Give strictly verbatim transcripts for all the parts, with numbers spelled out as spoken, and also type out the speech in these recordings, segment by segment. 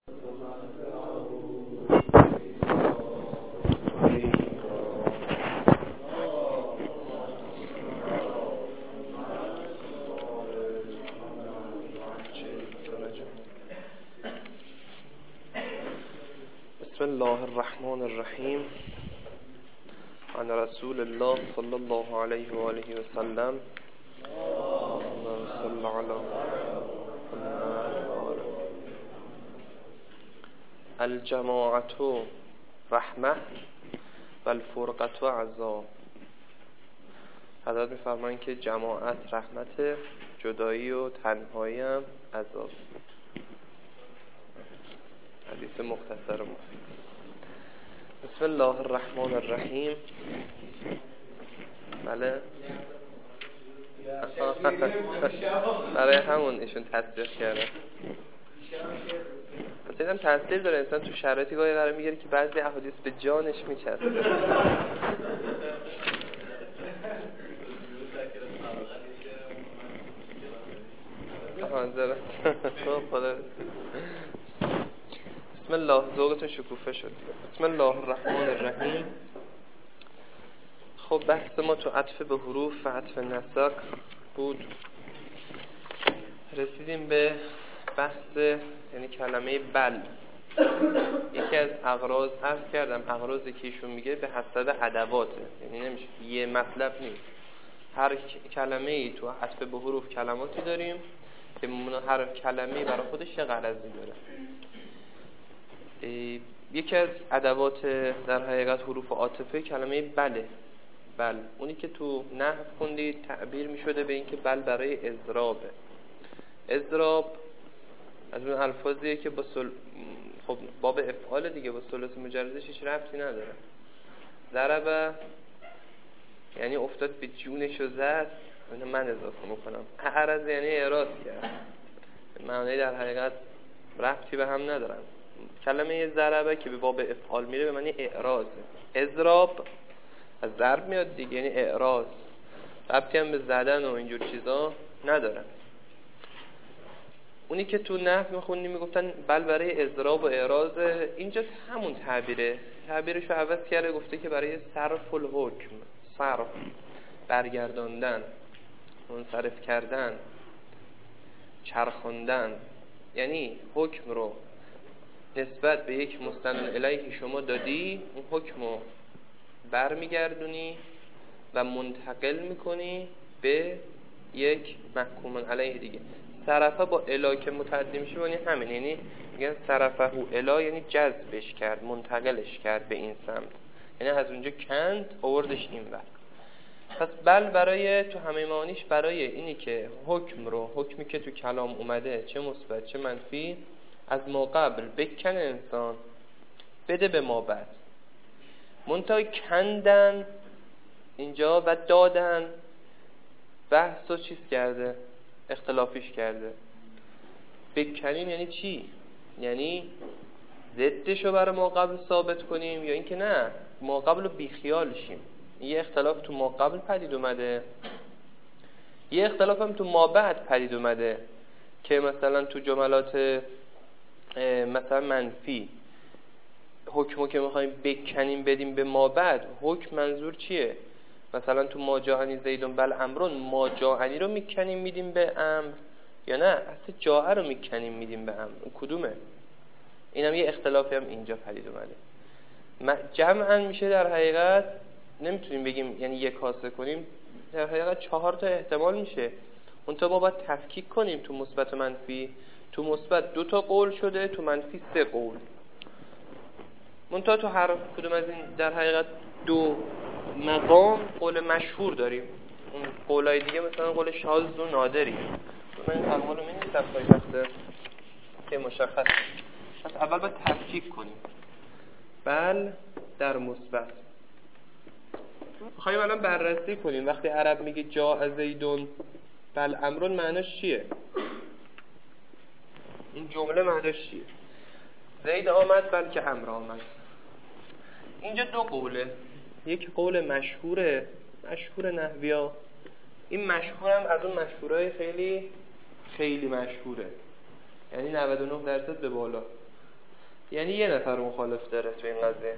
بسم الله الرحمن الرحیم. عن رسول الله صلی الله علیه و آله و سلم. اللهم صل علی محمد. الجماعت رحمه و الفرقة عذاب. حضرت می‌فرمایند که جماعت رحمت، جدایی و تنهایی هم عذاب. حدیث مختصر و مفید. بسم الله الرحمن الرحیم. بله برای همون ایشون تصدیق کرده. مثلا هم تاثیر داره، انسان تو شرایطی گاهی قرار میگیره که بعضی احادیث به جانش میچسبه. حاضر خدا. بسم الله، ذوقتون شکوفه شد. بسم الله الرحمن الرحیم. خب بحث ما تو عطف به حروف و عطف نسق بود. رسیدیم به بحث یعنی کلمه بل. یکی از اغراض عرض کردم، اغراضی که ایشون میگه به حسب ادواته، یعنی نمیشه یه مطلب نیست. هر کلمه ای تو عطف به حروف کلماتی داریم که هر کلمه‌ای برای خودش یه غرضی داره. یکی از ادوات در حقیقت حروف عاطفه کلمه بله. بل اونی که تو نحو خوندید تعبیر می شده به این که بل برای اضرابه. اضراب از اون الفاظیه که با سل... خب باب افعال دیگه، با ثلاثی مجردش هیچ ربطی نداره. ضربه یعنی افتاد به جونش و زد، اینو من اضافه میکنم. اعرض یعنی اعراض کرد، معنی در حقیقت ربطی به هم ندارن. کلمه ضربه که به باب افعال میره به معنی اعراض. اضراب از ضرب میاد دیگه، یعنی اعراض، ربطی هم به زدن و اینجور چیزا ندارن. اونی که تو نحو میخونی میگفتن بل برای اضراب و اعراض، اینجا همون تعبیره. تعبیرش رو عوض کرده، گفته که برای صرف الحکم، صرف برگرداندن، منصرف کردن، چرخاندن، یعنی حکم رو نسبت به یک مستند الیه شما دادی، اون حکم رو برمیگردونی و منتقل میکنی به یک محکوم علیه دیگه. صرفه با الی که متعدی میشه یعنی همین، یعنی میگن صرفه او الی یعنی جذبش کرد، منتقلش کرد به این سمت، یعنی از اونجا کند آوردش این ور. پس بل برای تو همه معانیش برای اینی که حکم رو، حکمی که تو کلام اومده چه مثبت چه منفی، از ما قبل بکن انسان بده به ما بعد. منتهای کندن اینجا و دادن بحث و چیز کرده، اختلافیش کرده. بکنیم یعنی چی؟ یعنی ضدشو برای ما قبل ثابت کنیم یا اینکه نه ما قبل رو بیخیال شیم. یه اختلاف تو ما قبل پدید اومده، یه اختلاف هم تو ما بعد پدید اومده که مثلا تو جملات مثلا منفی حکمو که میخوایم بکنیم بدیم به ما بعد، حکم منظور چیه؟ مثلا تو ما جاءنی زیدون بل امرون، ما جاءنی رو میکنیم میدیم به امر یا نه اصلا جاء رو میکنیم میدیم به امر؟ اون کدومه؟ اینم یه اختلافی هم اینجا پدید اومده. جمعاً میشه در حقیقت نمیتونیم بگیم یعنی یک کاسه کنیم، در حقیقت چهار تا احتمال میشه. اون تا ما باید تفکیک کنیم تو مثبت و منفی. تو مثبت دو تا قول شده، تو منفی سه قول. منتها تو هر کدوم از این در حقیقت دو مقام قول مشهور داریم. اون قولای دیگه مثلا قول شاذ و نادری. من این تقوال رو می‌نویسم پای تخته که مشخص. پس اول باید تفکیک کنیم. بل در مثبت. می‌خوایم الان بررسی کنیم وقتی عرب میگه جاء زیدون بل امرون معناش چیه؟ این جمله معناش چیه؟ زید آمد بلکه امر آمد. اینجا دو قوله. یک قول مشهوره، مشهور نحویا. این مشهورم از اون مشهورای خیلی خیلی مشهوره، یعنی نود و نه درصد به بالا. یعنی یه نفر مخالف داره تو این قضیه.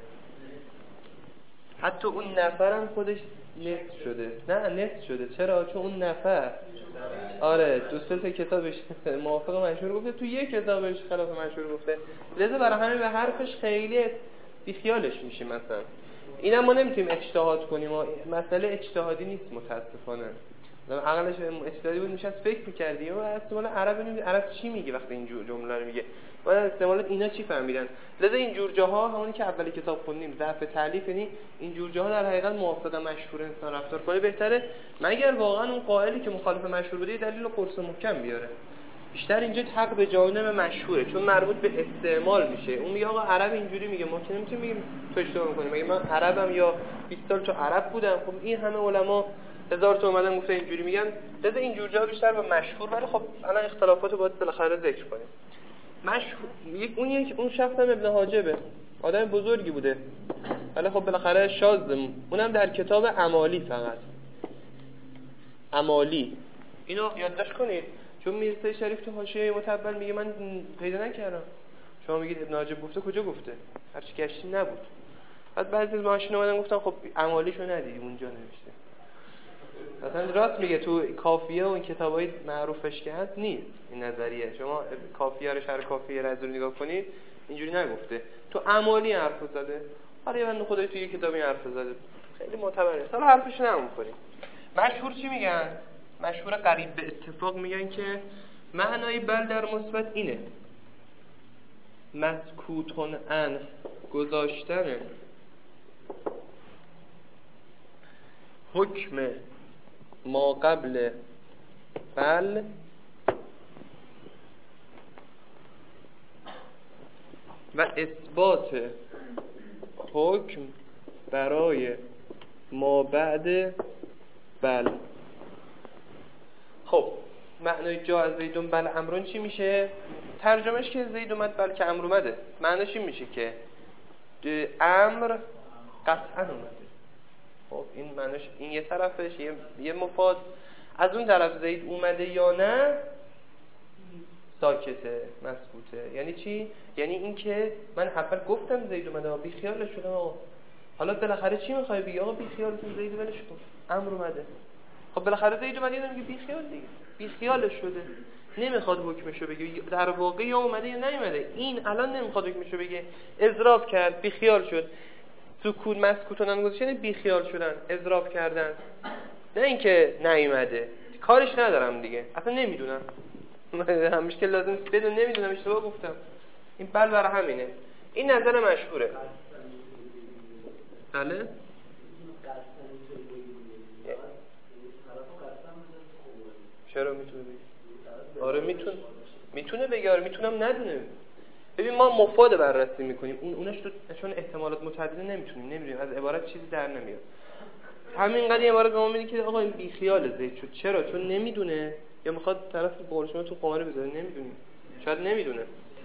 حتی اون نفرم خودش نصف شده. نه نصف شده. چرا؟ چون اون نفر آره دو سه تا کتابش موافق مشهور گفته، تو یک کتابش خلاف مشهور گفته، لذا برای همین به حرفش خیلی بیخیالش میشیم. مثلا اینا ما نمیتونیم اجتهاد کنیم، مسئله اجتهادی نیست متاسفانه. مثلا عقلش اجتهادی بود میشه فکر می‌کردی و احتمال عرب نمی... عرب چی میگه وقتی این جمله رو میگه و احتمال اینا چی فهمیدن. لذا این جور جاها همونی که اولی کتاب خوندیم ضعف تالیف، یعنی این جور جاها در حقیقت موافق مشهور انسان رفتار کنه بهتره، مگر واقعا اون قائلی که مخالف مشهور بوده دلیل قرص محکم بیاره. بیشتر اینجا حق به جانب مشهوره چون مربوط به استعمال میشه. اون میگه آقا عرب اینجوری میگه، ما که نمیتونیم بگیم تو اشتباه می‌کنی. مگه من عربم یا بیست سال تو عرب بودم؟ خب این همه علما هزار تا اومدن گفتن اینجوری میگن. لذا این جور جاها بیشتر به مشهور، ولی خب الان اختلافات رو باید بالاخره ذکر کنیم. مشهور یک اون یک اون شخص هم ابن حاجبه، آدم بزرگی بوده، ولی خب بالاخره شاذ، اونم در کتاب امالی، فقط امالی اینو یادداشت کنید چون میرزا شریف تو حاشیه متبل میگه من پیدا نکردم. شما میگید ابن حاجب گفته، کجا گفته؟ هرچی گشتی نبود. بعد بعضی از ماشینا اومدن گفتن خب امالیشو ندیدیم اونجا نوشته. مثلا راست میگه تو کافیه و این کتابای معروفش که هست نیست این نظریه. شما کافیه رو شرح کافیه رازی رو نگاه کنید اینجوری نگفته، تو امالی حرف زده. حالا یه بنده خدای تو یه کتابی حرف زده خیلی معتبره، حالا حرفش نمون کنیم. مشهور چی میگن؟ مشهور قریب به اتفاق میگن که معنای بل در مثبت اینه، مسکوتون ان گذاشتن حکم ما قبل بل و اثبات حکم برای ما بعد بل. خب معنای جا از زیدون بل امرون چی میشه؟ ترجمهش که زید اومد بل که امر اومده، معنیش این میشه که امر قطعا اومده. خب این معنیش این یه طرفش یه, یه مفاد. از اون طرف زید اومده یا نه ساکته، مسکوته. یعنی چی؟ یعنی این که من اول گفتم زید اومده بی خیالش شدم آقا، حالا بالاخره چی میخوای بگی؟ آقا بی خیالتون زید ولش کن، امر اومده. خب بالاخره زید اومده یعنی میگه بی خیال دیگه، بی خیالش شده، نمیخواد حکمشو بگه. در واقع یا اومده یا نیومده، این الان نمیخواد حکمشو بگه، اضراب کرد، بی خیال شد. سکوت مسکوتونن گذاشتن بی خیال شدن، اضراب کردن، نه اینکه نیومده کارش ندارم دیگه، اصلا نمیدونم، همیشه که لازم بدون نمیدونم اشتباه گفتم. این بل برای همینه. این نظر مشهوره. بله چرا میتونه بگه؟ آره میتونه میتونه بگه، آره میتونم ندونه. ببین ما مفاد بررسی میکنیم، اون اونش تو چون احتمالات متعدده نمیتونیم نمیدونیم، از عبارت چیزی در نمیاد. همین قضیه عبارت به ما میگه که آقا این بی خیال زید شد. چرا؟ چون نمیدونه یا میخواد طرف قول شما تو قمار بذاره، نمیدونیم. شاید نمیدونه.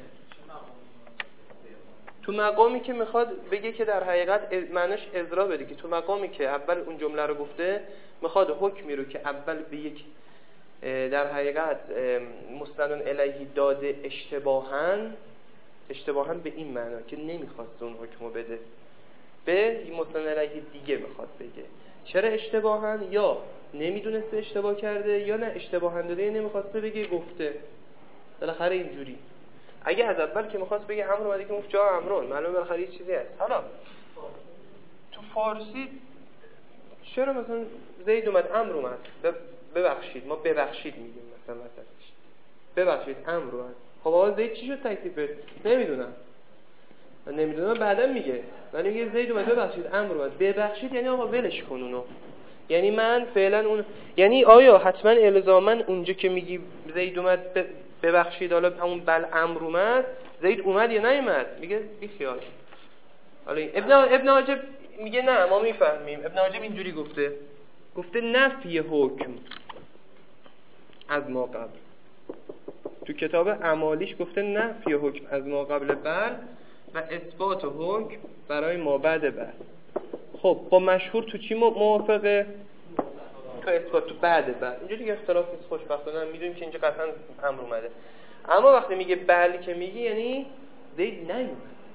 تو مقامی که میخواد بگه که در حقیقت معنیش اضرابه دیگه، تو مقامی که اول اون جمله رو گفته میخواد حکمی رو که اول به یک در حقیقت مستند الیهی داده اشتباهاً اشتباهاً به این معنا که نمیخواست اون حکمو بده، به مستند الیهی دیگه میخواد بگه. چرا اشتباهاً؟ یا نمیدونسته اشتباه کرده، یا نه اشتباهاً داده نمیخواسته بگه، گفته. بالاخره اینجوری. اگه از اول که میخواست بگه امر اومده که گفت جا امرون، معلومه بالاخره یه چیزی هست. حالا تو فارسی چرا مثلا زید اومد امر اومد، ببخشید ما ببخشید میگیم مثلا مثلا ببخشید امر اومد. خب آقا زید چی شد تکلیفش؟ نمیدونم. من نمیدونم بعدا میگه. ولی میگه زید اومد ببخشید امر اومد. ببخشید یعنی آقا ولش کن اونو. یعنی من فعلا اون، یعنی آیا حتما الزاما اونجا که میگی زید اومد ببخشید حالا همون بل امر اومد، زید اومد یا نیومد؟ میگه بی خیال. حالا ابن ابن حاجب میگه نه ما میفهمیم. ابن حاجب اینجوری گفته، گفته نفی حکم از ما قبل. تو کتاب امالیش گفته نفی حکم از ما قبل بل و اثبات حکم برای ما بعد بل. خب با مشهور تو چی موافقه؟ تو اثبات، تو بعد بل. اینجوری که اختلاف نیست، خوشبختانه میدونیم که اینجا قطعا امر اومده. اما وقتی میگه بل که میگه یعنی زید نیومد.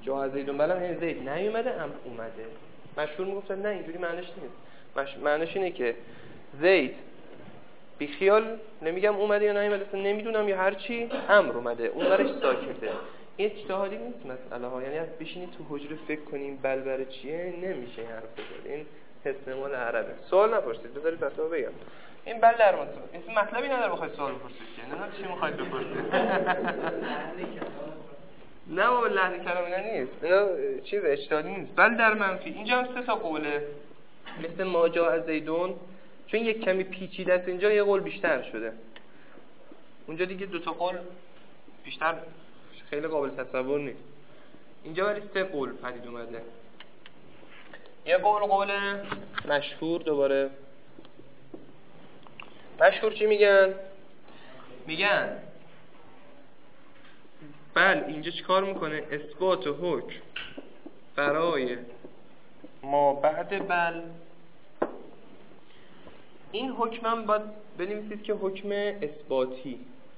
جا زیدون بلم یعنی زید نیومده امر اومده. مشهور میگفتن نه اینجوری معنیش نیست. مش... معنیش اینه که زید بی خیال نمیگم اومده یا نیومده، اصلا نمیدونم یا هر چی، امر اومده، اون برش ساکته. این اجتهادی نیست مسئله ها، یعنی بشینید تو حجره فکر کنیم بل برای چیه، نمیشه این حرف بزنید. این حسن مال عربه. سوال نپرسید، بذارید بچه‌ها بگم. این بل در مطلب این مطلبی نداره بخواید سوال بپرسید که نه چی میخواید بپرسید. نه بابا لحن کلام اینا نیست، اینا چیز اجتهادی نیست. بل در منفی اینجا هم سه تا قوله، مثل ما جاء زیدون، چون یک کمی پیچیده است اینجا یه قول بیشتر شده، اونجا دیگه دو تا قول بیشتر خیلی قابل تصور نیست. اینجا ولی سه قول پدید اومده. یه قول قول مشهور، دوباره مشهور چی میگن؟ میگن بل اینجا چیکار میکنه؟ اثبات حکم برای ما بعد بل. این حکمم باید بنویسید که حکم اثباتی،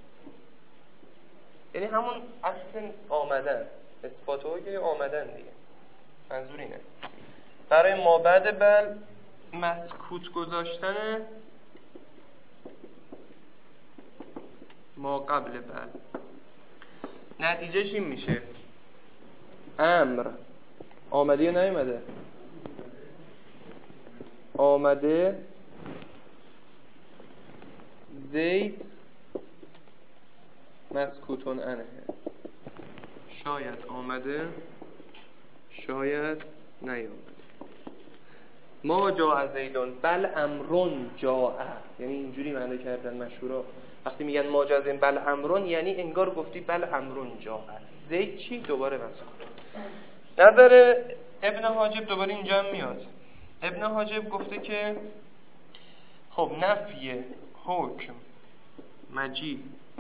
یعنی همون اصل آمدن، اثبات حکم آمدن دیگه، منظور اینه. برای ما بعد بل مسکوت گذاشتن ما قبل بل. نتیجهش این میشه امر آمده یا نیامده؟ آمده. زید مسکوتون عنه، شاید آمده شاید نیامده. ما جاء زیدون بل امرون جاء، یعنی اینجوری معنی کردن مشهورا وقتی میگن ما جاء زیدون بل امرون، یعنی انگار گفتی بل امرون جاء. زید چی؟ دوباره مسکوت. نظر ابن حاجب دوباره اینجا هم میاد. ابن حاجب گفته که خب نفی حکم مجی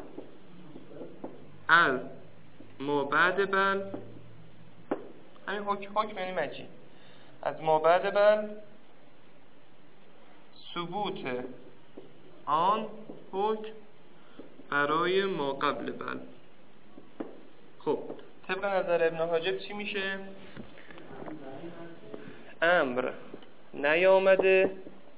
از ما بعد بل، همین حکم حکم یعنی مجی از ما بعد بل، ثبوت آن حکم برای ما قبل بل. خب طبق نظر ابن حاجب چی میشه؟ امر نیامده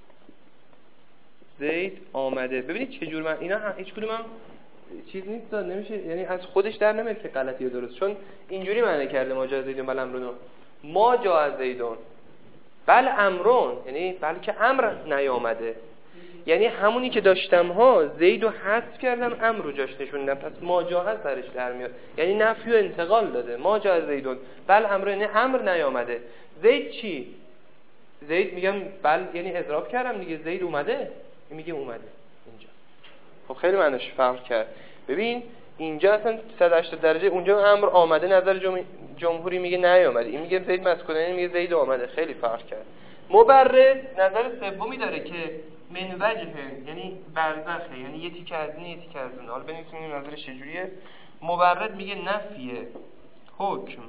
زید آمده. ببینید چجور من اینا هم هیچ کدوم هم چیز نیست، نمیشه، یعنی از خودش در نمیاد که غلطی یا درست، چون اینجوری معنی کرده ما جاء زیدون بل امرون. ما جاء زیدون بل امرون، یعنی بلکه امر نیامده، یعنی همونی که داشتم ها زیدو حذف کردم امر رو جاش نشوندم، پس ما جاء سرش در میاد، یعنی نفی و انتقال داده. ما جاء زیدون بل امر، یعنی امر نیامده. زید چی؟ زید میگم بل یعنی اضراب کردم دیگه، زید اومده، میگه اومده اینجا. خب خیلی معنیش فرق کرد. ببین اینجا اصلا صد و هشتاد درجه، اونجا امر آمده نظر جم... جمهوری میگه نیامده، این میگه زید مسکونه، این میگه زید آمده، خیلی فرق کرد. مبرد نظر سومی داره که من وجه، یعنی برزخه، یعنی یه تیکه از این یه تیکه از اون. حالا ببینیم نظرش چجوریه. مبرد میگه نفیه حکم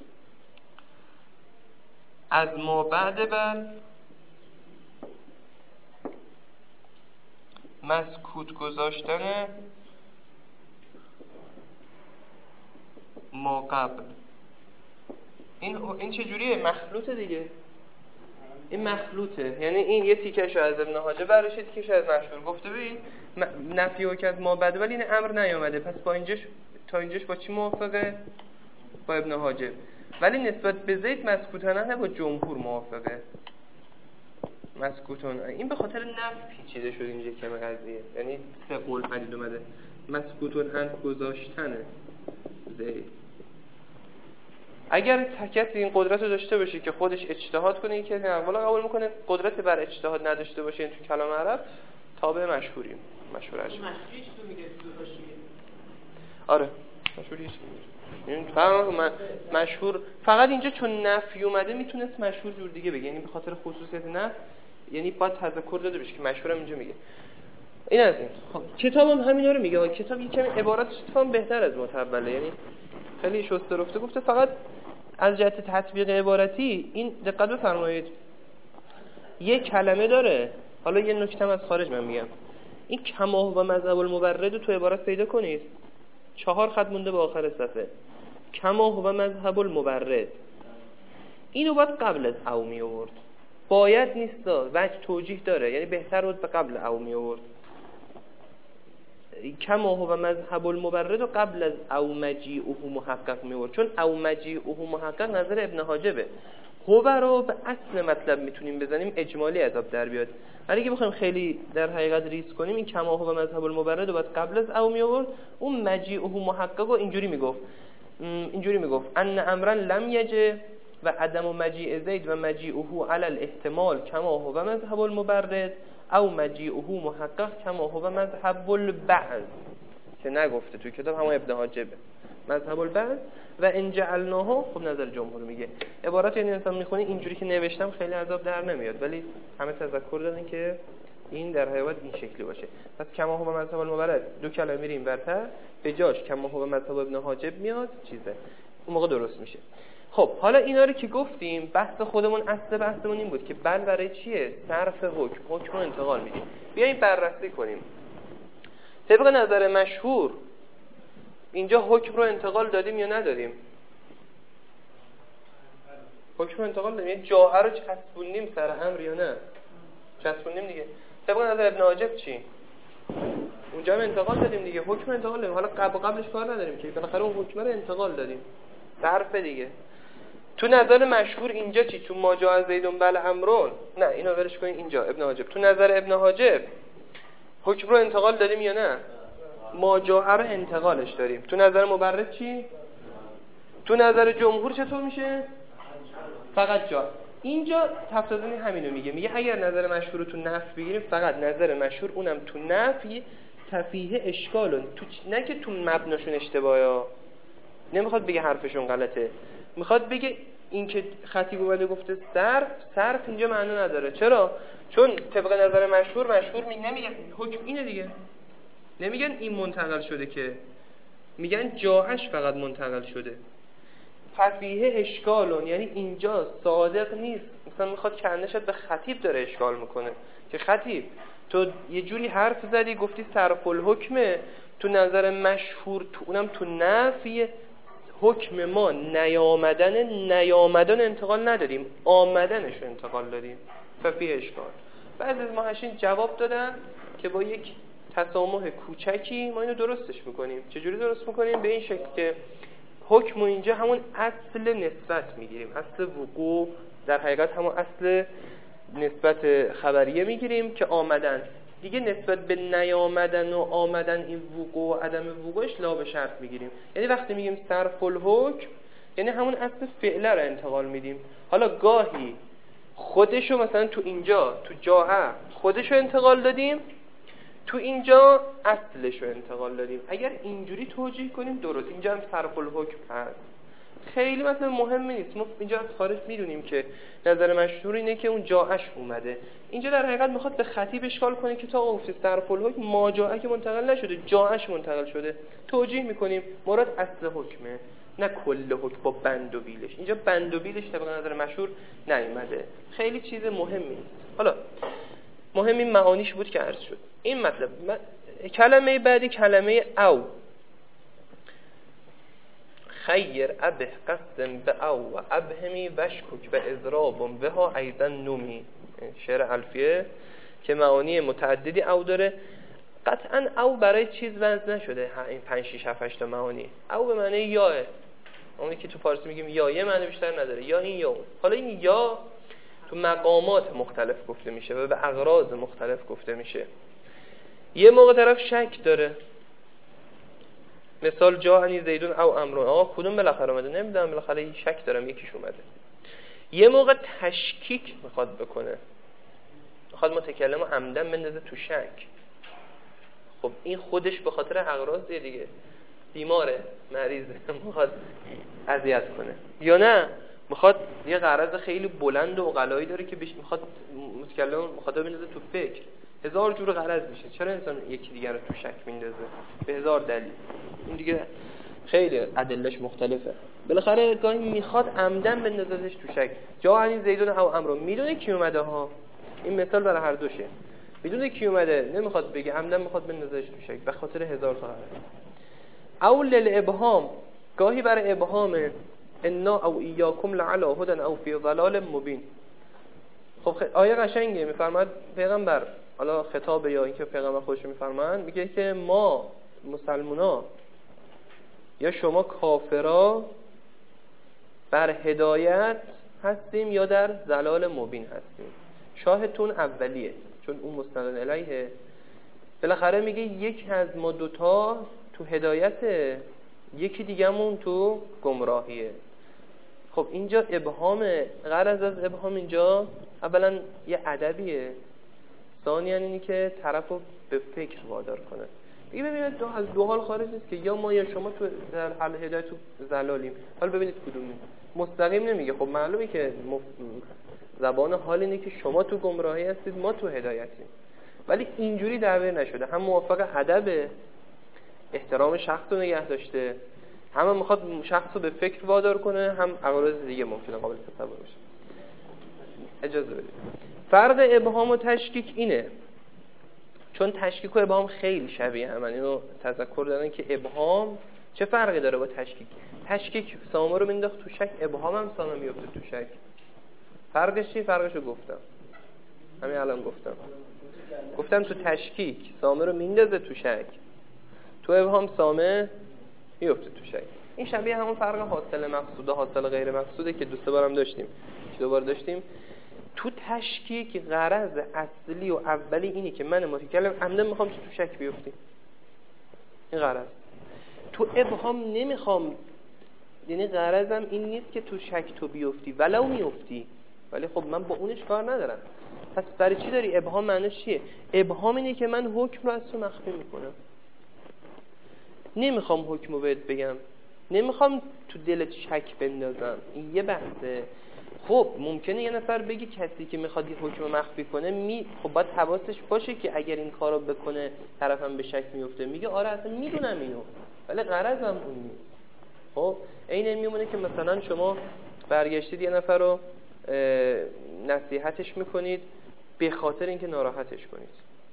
از ما بعد بل مسکوت گذاشتن ما قبل. این این چجوریه؟ مخلوطه دیگه، این مخلوطه، یعنی این یه تیکش از ابن حاجب برش، یه تیکش از مشهور. گفته ببین نفی و که از ما بعد ولی این امر نیامده، پس با اینجاش تا اینجاش با چی موافقه؟ با ابن حاجب. ولی نسبت به زید مسکوتانه نه با جمهور موافقه. مسکوتون این به خاطر نفی پیچیده شد اینجا کم قضیه، یعنی سه قول پدید اومده. مسکوتون ان گذاشتن زید. اگر کسی این قدرت رو داشته باشه که خودش اجتهاد کنه، یکی از این اقوالا قبول میکنه، قدرت بر اجتهاد نداشته باشه این تو کلام عرب تابع مشهوریم. مشهور اش مشهوریش تو میگه تو باشی. آره مشهوریش این فهم مشهور فقط اینجا چون نفی اومده میتونست مشهور جور دیگه بگه، یعنی به خاطر خصوصیت نفی، یعنی باید تذکر داده بشه که مشهورم اینجا میگه. این از این. خب کتابم همینا رو میگه. کتاب یکم عباراتش اتفاقا بهتر از متوله، یعنی خیلی شسته رفته گفته. فقط از جهت تطبیق عبارتی این دقت بفرمایید، یک کلمه داره. حالا یه نکته از خارج من میگم، این کما و مذهب المبرد رو تو عبارت پیدا کنید، چهار خط مونده به آخر صفحه. کما هو مذهب المبرد. اینو باید قبل از او می آورد، باید نیست، وجه توجیه داره، یعنی بهتر بود به قبل او می آورد. کما هو مذهب المبرد و قبل از او مجیعه محقق می آورد، چون او مجیعه محقق نظر ابن حاجبه. هو رو به اصل مطلب میتونیم بزنیم اجمالی عذاب در بیاد، ولی اگه بخوایم خیلی در حقیقت ریز کنیم این کما هو مذهب المبرد و بعد قبل از او می آورد. اون مجیعه محقق و اینجوری میگفت اینجوری میگفت ان امرا لم یجه و عدم مجیع زید و مجیعه علی الاحتمال کما هو مذهب المبرد او مجیعه محقق کما هو مذهب البعض، که نگفته توی کتاب، همون ابن حاجبه مذهب البعض و ان جعلناه. خب نظر جمهور میگه عبارت، یعنی انسان میخونه اینجوری که نوشتم خیلی عذاب در نمیاد، ولی همه تذکر دادن که این در حقیقت این شکلی باشه. پس کما هو مذهب المبرد دو کلمه میریم برتر، به جاش کما هو مذهب ابن حاجب میاد، چیزه اون موقع درست میشه. خب حالا اینا رو که گفتیم، بحث خودمون اصل بحثمون این بود که بل برای چیه؟ صرف حکم، حکم رو انتقال میدیم. بیاییم بررسی کنیم. طبق نظر مشهور اینجا حکم رو انتقال دادیم یا ندادیم؟ حکم رو انتقال دادیم، یعنی جاهه رو چسبوندیم سر امر یا نه؟ چسبوندیم دیگه. طبق نظر ابن حاجب چی؟ اونجا هم انتقال دادیم دیگه، حکم رو انتقال دادیم. حالا قبل قبلش کار نداریم که بالاخره اون حکم رو انتقال دادیم، صرف دیگه. تو نظر مشهور اینجا چی؟ تو ما جاء زیدون بل امرون، نه اینو ولش کنین، اینجا ابن حاجب. تو نظر ابن حاجب حکم رو انتقال دادیم یا نه؟ ما جاء رو انتقالش داریم. تو نظر مبرد چی؟ تو نظر جمهور چطور میشه؟ فقط جا. اینجا تفسیرنی همینو میگه، میگه اگر نظر مشهور رو تو نفی بگیریم، فقط نظر مشهور اونم تو نفی تفیه اشکالون، تو نه که تو مبناشون اشتباهه، نمیخواد بگه حرفشون غلطه، میخواد بگه این که خطیب اومده گفته صرف، صرف اینجا معنی نداره. چرا؟ چون طبق نظر مشهور مشهور می نمیگن حکم اینه دیگه، نمیگن این منتقل شده، که میگن جاهش فقط منتقل شده. تفیه اشکالون یعنی اینجا صادق نیست، مثلا میخواد کنشت به خطیب داره اشکال میکنه که خطیب تو یه جوری حرف زدی گفتی صرف الحکمه، تو نظر مشهور تو اونم تو نفی حکم ما نیامدن نیامدن انتقال ندادیم، آمدنش رو انتقال دادیم، ففیه اشکال. بعضی از محشین جواب دادن که با یک تسامح کوچکی ما اینو درستش میکنیم. چجوری درست میکنیم؟ به این شکل که حکم اینجا همون اصل نسبت میگیریم، اصل وقوع در حقیقت همون اصل نسبت خبریه میگیریم که آمدن دیگه، نسبت به نیامدن و آمدن این وقوع و عدم وقوعش لا به شرط میگیریم. یعنی وقتی میگیم صرف الحکم یعنی همون اصل فعله رو انتقال میدیم. حالا گاهی خودشو مثلا تو اینجا تو جاء خودشو انتقال دادیم، تو اینجا اصلشو انتقال دادیم. اگر اینجوری توجیه کنیم درست، اینجا هم صرف الحکم هست، خیلی مثلا مهم نیست. ما اینجا از خارج میدونیم که نظر مشهور اینه که اون جاءش اومده، اینجا در حقیقت میخواد به خطیب اشکال کنه که تا گفتی صرف الحکم ما جاء که منتقل نشده، جاءش منتقل شده. توجیه میکنیم مراد اصل حکمه نه کل حکم با بند و بیلش. اینجا بند و بیلش طبق نظر مشهور نیومده، خیلی چیز مهمی نیست. حالا مهم این معانیش بود که عرض شد. این مطلب کلمه بعدی کلمه او، خیر ابه قسم به او و ابهمی وشکک به ازرابم به ها ایضا نومی، شعر الفیه که معانی متعددی او داره. قطعا او برای چیز وزن نشده این پنج شش هفت هشت معانی. او به معنی یاه، اونی که تو فارسی میگیم یا، یه معنی بیشتر نداره، یا این یا اون. حالا این یا تو مقامات مختلف گفته میشه و به اغراض مختلف گفته میشه. یه موقع طرف شک داره، مثال جاءنی زیدون او امرون، آقا کدوم بالاخره اومده نمیدونم، بالاخره شک دارم یکیش اومده. یه موقع تشکیک میخواد بکنه، میخواد متکلمو عمدن بندازه تو شک. خب این خودش به خاطر اغراض دیگه، بیماره، مریضه، میخواد اذیت کنه. یا نه میخواد یه غرض خیلی بلند و غلایی داره که بهش میخواد متکلم مخاطب بندازه تو فکر. هزار جور غرض میشه، چرا انسان یکی دیگر رو تو شک میندازه به هزار دلیل؟ این دیگه خیلی ادلهش مختلفه. بالاخره گاهی میخواد عمدن بندازهش تو شک. جا این زیدون او امرو میدونه کی اومده ها، این مثال برای هر دوشه، میدونه کی اومده، نمیخواد بگه، عمدن میخواد بندازهش تو شک به خاطر هزار تا غرض. او للابهام، گاهی برای ابهام انا او ایاکم لعلی هدی او فی ضلال مبین. خب آیه قشنگه، میفرماد پیغمبر، حالا خطاب یا اینکه پیغمبر خودش میفرمان، میگه که ما مسلمونا یا شما کافرا بر هدایت هستیم یا در ضلال مبین هستیم. شاهدتون اولیه چون اون مستند الیه. بالاخره میگه یک از ما دوتا تو هدایته، یکی دیگه‌مون تو گمراهیه. خب اینجا ابهام، غرض از ابهام اینجا اولا یه ادبیه، ثانیاً اینی که طرفو به فکر وادار کنه. دیگه ببینید دو از دو حال خارج نیست که یا ما یا شما تو در حال هدایت تو ضلالیم. حالا ببینید کدومی. مستقیم نمیگه، خب معلومه که مف... زبان حال اینه که شما تو گمراهی هستید ما تو هدایتیم، ولی اینجوری دعوی نشده. هم موافق ادب، احترام شخص رو نگه داشته، هم میخواد شخص رو به فکر وادار کنه، هم عوارض دیگه ممکنه قابل تصور باشه. اجازه بدید. فرق ابهام و تشکیک اینه، چون تشکیک و ابهام خیلی شبیه هم، اینو تذکر دادن که ابهام چه فرقی داره با تشکیک. تشکیک سامه رو مینداخت تو شک، ابهام هم سامه میفته تو شک. فرقش چی؟ فرقشو گفتم همین الان گفتم گفتم تو تشکیک سامه رو میندازه تو شک، تو ابهام سامه میفته تو شک. این شبیه همون فرق حاصل مقصود و حاصل غیر مقصوده که دو سه بارم داشتیم دو بار داشتیم. تو تشکیک غرض اصلی و اولی اینی که من متکلم عمدن میخوام تو شک بیفتی، این غرض. تو ابهام نمیخوام، یعنی غرضم این نیست که تو شک تو بیفتی، ولو میفتی، ولی خب من با اونش کار ندارم. پس برای چی داری ابهام؟ معنیش چیه؟ ابهام اینه که من حکم رو از تو مخفی میکنم، نمیخوام حکم رو بهت بگم، نمیخوام تو دلت شک بندازم. این یه بحثه. خب ممکنه یه نفر بگه کسی که میخواد یه حکم رو مخفی کنه می خب باید حواسش باشه که اگر این کارو بکنه طرفم به شک میفته. میگه آره اصلا میدونم اینو، ولی غرضم اون نیست. خب عین میمونه که مثلا شما برگشتید یه نفر رو نصیحتش میکنید به خاطر اینکه ناراحتش کنید،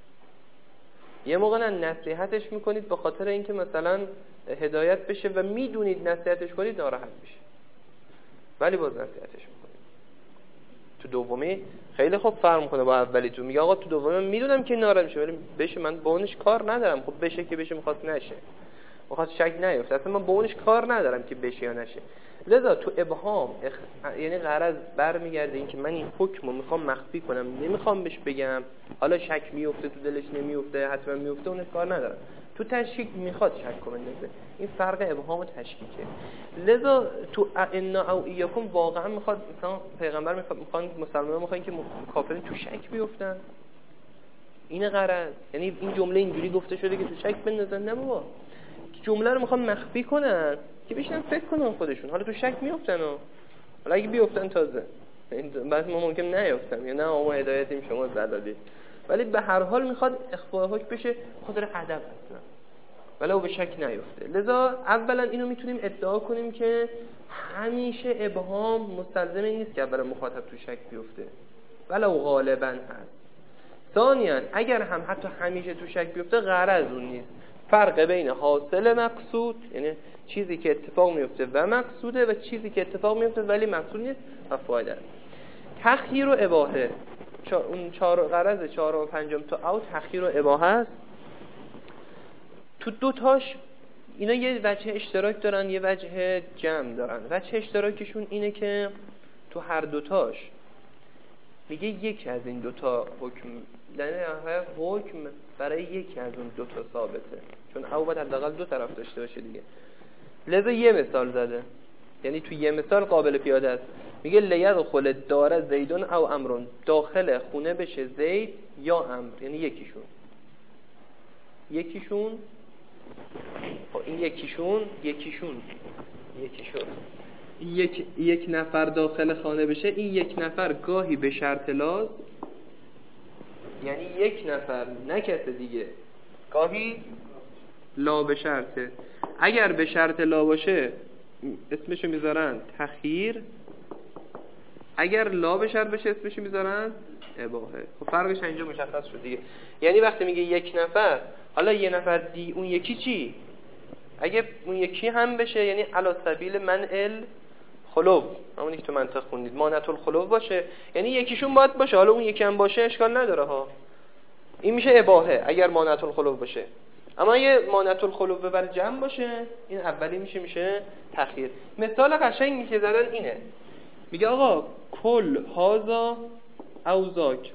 یه موقع نه نصیحتش میکنید به خاطر اینکه مثلا هدایت بشه و میدونید نصیحتش کنید ناراحت بشه، ولی باز نصیحتش میکنید. تو دومی خیلی خوب فرق میکنه با اولی. تو میگه آقا تو دومی میدونم که ناراحت میشه ولی بشه، من با اونش کار ندارم. خب بشه که بشه، میخواست نشه، میخواست شک نیفته، اصلا من با اونش کار ندارم که بشه یا نشه. لذا تو ابهام اخ... یعنی غرض برمیگرده این که من این حکم رو میخوام مخفی کنم، نمیخوام بهش بگم، حالا شک میفته تو دلش نمیفته حتما میفته، اونش کار ندارم. تو تشکیک میخواد شک کنه. این فرق ابهام و تشکیکه. لذا تو انا او ایاکم واقعا میخواد مثلا پیغمبر میخواد میخوان مسلمانان میخوان که کافرین تو شک بیفتن. این غرض، یعنی این جمله اینجوری گفته شده که تو شک بندازن، نه بابا، جمله رو میخوان مخفی کنن که بشینن فکر کنن خودشون، حالا تو شک میافتن و حالا اگه بیافتن تازه بعد ما ممکن نیافتم یا نه ما هدایتیم شما زلالی، ولی به هر حال میخواد اخفاء حکم بشه خاطر ادب اصلا، ولی او به شک نیفته. لذا اولا اینو میتونیم ادعا کنیم که همیشه ابهام مستلزم این نیست که اولا مخاطب تو شک بیفته، ولو غالبا هست. ثانیاً اگر هم حتی همیشه تو شک بیفته غرض اون نیست. فرق بین حاصل مقصود، یعنی چیزی که اتفاق میفته و مقصوده، و چیزی که اتفاق میفته ولی مقصود نیست و فایده است. تخییر و اباحه، چا اون چهار غرض چهارم و پنجم تا او تخییر و اباحه است. تو دو تاش اینا یه وجه اشتراک دارن، یه وجه جمع دارن. وجه اشتراکشون اینه که تو هر دو تاش میگه یکی از این دوتا حکم، یعنی حکم برای یکی از اون دوتا ثابته، چون او باید حداقل دو طرف داشته باشه دیگه. لذا یه مثال زده، یعنی تو یه مثال قابل پیاده است. میگه لیدخل داره زیدون او امرون، داخل خونه بشه زید یا امر، یعنی یکیشون یکیشون این یکیشون یکیشون یکیشون یک یک نفر داخل خانه بشه، این یک نفر گاهی به شرط لاز، یعنی یک نفر نه کس دیگه، گاهی لا به شرطه. اگر به شرط لا باشه اسمشو میذارن تخییر، اگر لا به شرط بشه اسمشو میذارن اباحه. خب فرقش اینجا مشخص شد دیگه. یعنی وقتی میگه یک نفر، حالا یه نفر دی، اون یکی چی؟ اگه اون یکی هم بشه یعنی علی سبیل منع الخلو، همونی که تو منطق خوندید مانعت الخلو باشه، یعنی یکیشون باید باشه، حالا اون یکی هم باشه اشکال نداره ها. این میشه اباحه اگر مانعت الخلو باشه. اما اگه مانعت الخلو بر جمع باشه این اولی میشه میشه تخییر. مثال قشنگی که زدن اینه، میگه آقا کل هازا او زاک،